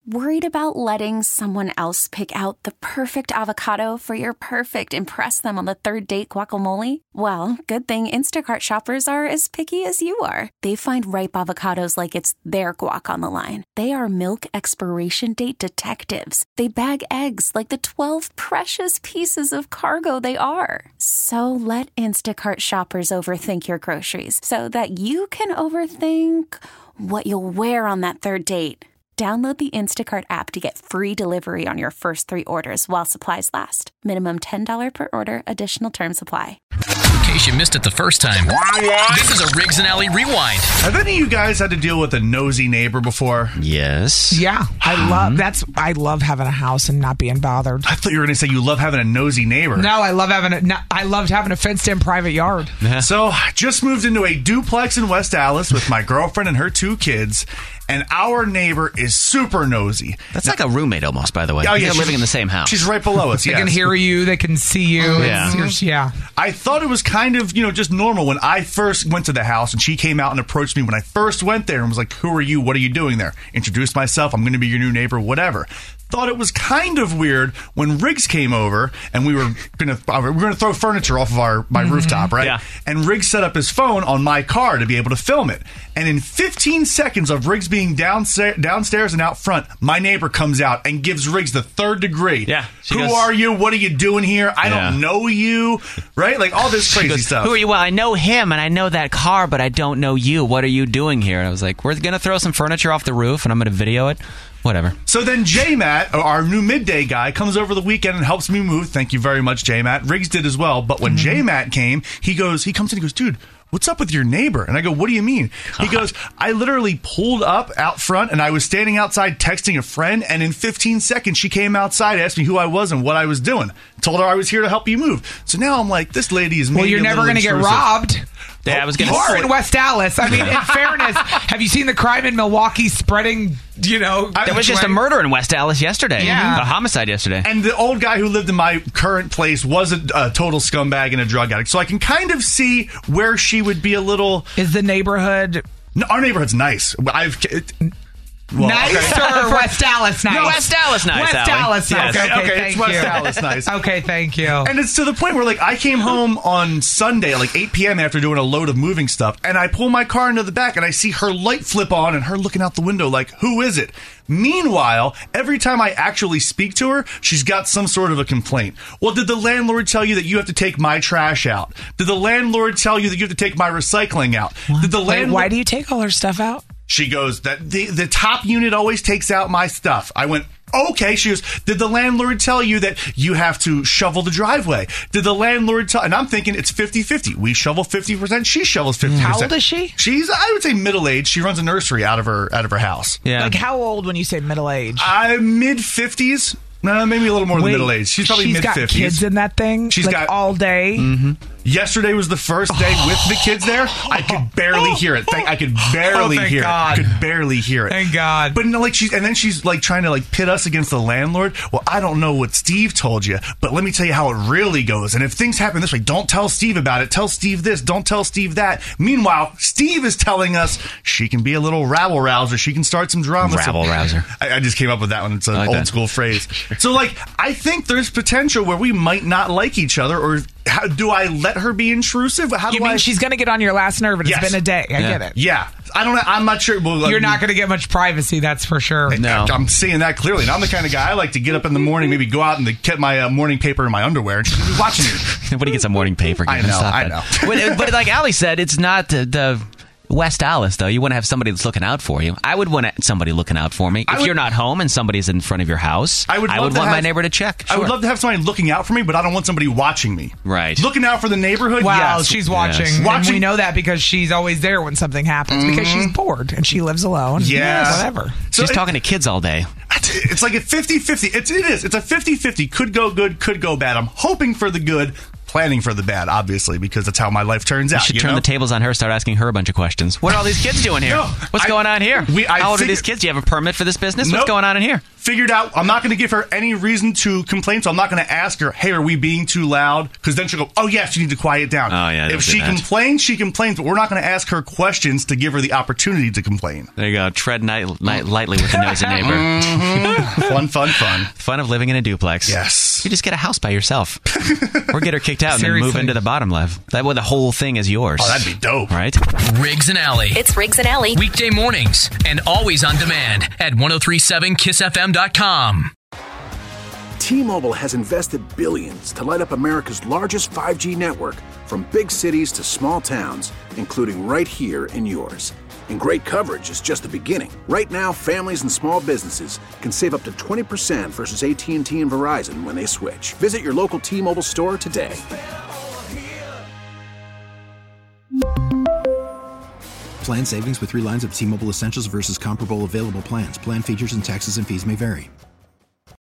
Worried about letting someone else pick out the perfect avocado for your perfect impress them on the third date guacamole? Well, good thing Instacart shoppers are as picky as you are. They find ripe avocados like it's their guac on the line. They are milk expiration date detectives. They bag eggs like the 12 precious pieces of cargo they are. So let Instacart shoppers overthink your groceries so that you can overthink what you'll wear on that third date. Download the Instacart app to get free delivery on your first 3 orders while supplies last. Minimum $10 per order. Additional terms apply. In case you missed it the first time, this is a Riggs and Alley Rewind. Have any of you guys had to deal with a nosy neighbor before? Yes. Yeah, I love having a house and not being bothered. I thought you were going to say you love having a nosy neighbor. No, I loved having a fenced-in private yard. So I just moved into a duplex in West Dallas with my girlfriend and her 2 kids. And our neighbor is super nosy. That's like a roommate almost, by the way. Oh, yeah, They're living in the same house. She's right below us, They can hear you. They can see you. Yeah. I thought it was kind of, just normal when I first went to the house and she came out and approached me when I first went there and was like, "Who are you? What are you doing there?" Introduced myself. "I'm going to be your new neighbor," whatever. Thought it was kind of weird when Riggs came over and we were going to throw furniture off of my rooftop, right? Yeah. And Riggs set up his phone on my car to be able to film it. And in 15 seconds of Riggs being downstairs and out front, my neighbor comes out and gives Riggs the 3rd degree. Yeah. Who are you? What are you doing here? I don't know you. Right? Like all this crazy stuff. Who are you? Well, I know him and I know that car, but I don't know you. What are you doing here? And I was like, we're going to throw some furniture off the roof and I'm going to video it. Whatever. So then J-Matt, our new midday guy, comes over the weekend and helps me move. Thank you very much, J-Matt. Riggs did as well. But when J-Matt came, he comes in and goes, "Dude, what's up with your neighbor?" And I go, "What do you mean?" He goes, "I literally pulled up out front and I was standing outside texting a friend, and in 15 seconds she came outside, asked me who I was and what I was doing. Told her I was here to help you move." So now I'm like, this lady is Well, you're never going to get robbed. Yeah, I was going to Or in West Dallas. I mean, in fairness, have you seen the crime in Milwaukee spreading, There was just a murder in West Dallas yesterday. Yeah. A homicide yesterday. And the old guy who lived in my current place was a total scumbag and a drug addict. So I can kind of see where she would be a little... Is the neighborhood... No, our neighborhood's nice. Nice or West Dallas nice? No, West Dallas nice. West Dallas nice. Yes. Okay, it's West Dallas nice. Okay, thank you. And it's to the point where, I came home on Sunday at 8 p.m. after doing a load of moving stuff, and I pull my car into the back, and I see her light flip on, and her looking out the window like, "Who is it?" Meanwhile, every time I actually speak to her, she's got some sort of a complaint. "Well, did the landlord tell you that you have to take my trash out? Did the landlord tell you that you have to take my recycling out? Did the landlord..." Why do you take all her stuff out? She goes, "That the top unit always takes out my stuff." I went, "Okay." She goes, "Did the landlord tell you that you have to shovel the driveway? Did the landlord tell..." And I'm thinking it's 50-50. We shovel 50%. She shovels 50%. How old is she? She's, I would say, middle-aged. She runs a nursery out of her house. Yeah. Like, how old when you say middle-aged? Mid-50s. No, maybe a little more than middle-aged. She's probably mid-50s. She's got kids in that thing? She's got all day? Mm-hmm. Yesterday was the first day with the kids there. I could barely hear it. I could barely hear it. Could barely hear it. Thank God. But she's trying to pit us against the landlord. "Well, I don't know what Steve told you, but let me tell you how it really goes. And if things happen this way, don't tell Steve about it. Tell Steve this. Don't tell Steve that." Meanwhile, Steve is telling us she can be a little rabble rouser. She can start some drama. Rabble rouser. I just came up with that one. It's an old school phrase. So I think there's potential where we might not like each other, or do I let her be intrusive? You mean she's going to get on your last nerve and it's been a day? I get it. Yeah. I don't know. I'm not sure. Well, you're not going to get much privacy, that's for sure. No. I'm seeing that clearly. And I'm the kind of guy, I like to get up in the morning, maybe go out and get my morning paper in my underwear and she's going to be watching me. What do you get some morning paper? I know. But like Ali said, it's not the West Dallas, though. You want to have somebody that's looking out for you. I would want somebody looking out for me. If you're not home and somebody's in front of your house, I would want my neighbor to check. Sure. I would love to have somebody looking out for me, but I don't want somebody watching me. Right. Looking out for the neighborhood, well, yes. She's watching. Yes. And we know that because she's always there when something happens because she's bored and she lives alone. Yes. Whatever. She's talking to kids all day. It's like a 50-50. It is. It's a 50-50. Could go good, could go bad. I'm hoping for the good. planning for the bad, obviously, because that's how my life turns out. You should turn the tables on her, start asking her a bunch of questions. What are all these kids doing here? What's going on here? How old are these kids? Do you have a permit for this business? What's going on in here? Figured out, I'm not going to give her any reason to complain, so I'm not going to ask her, hey, are we being too loud? Because then she'll go, oh, yes, you need to quiet down. Oh, yeah, if she complains, she complains, but we're not going to ask her questions to give her the opportunity to complain. There you go. Tread lightly with the nosy neighbor. Mm-hmm. Fun. Fun of living in a duplex. Yes. You just get a house by yourself. Or get her kicked out and then move into the bottom level. That way the whole thing is yours. Oh, that'd be dope. Right? Riggs and Alley. It's Riggs and Alley. Weekday mornings and always on demand at 1037kissfm.com. T-Mobile has invested billions to light up America's largest 5G network, from big cities to small towns, including right here in yours. And great coverage is just the beginning. Right now, families and small businesses can save up to 20% versus AT&T and Verizon when they switch. Visit your local T-Mobile store today. Plan savings with 3 lines of T-Mobile Essentials versus comparable available plans. Plan features and taxes and fees may vary.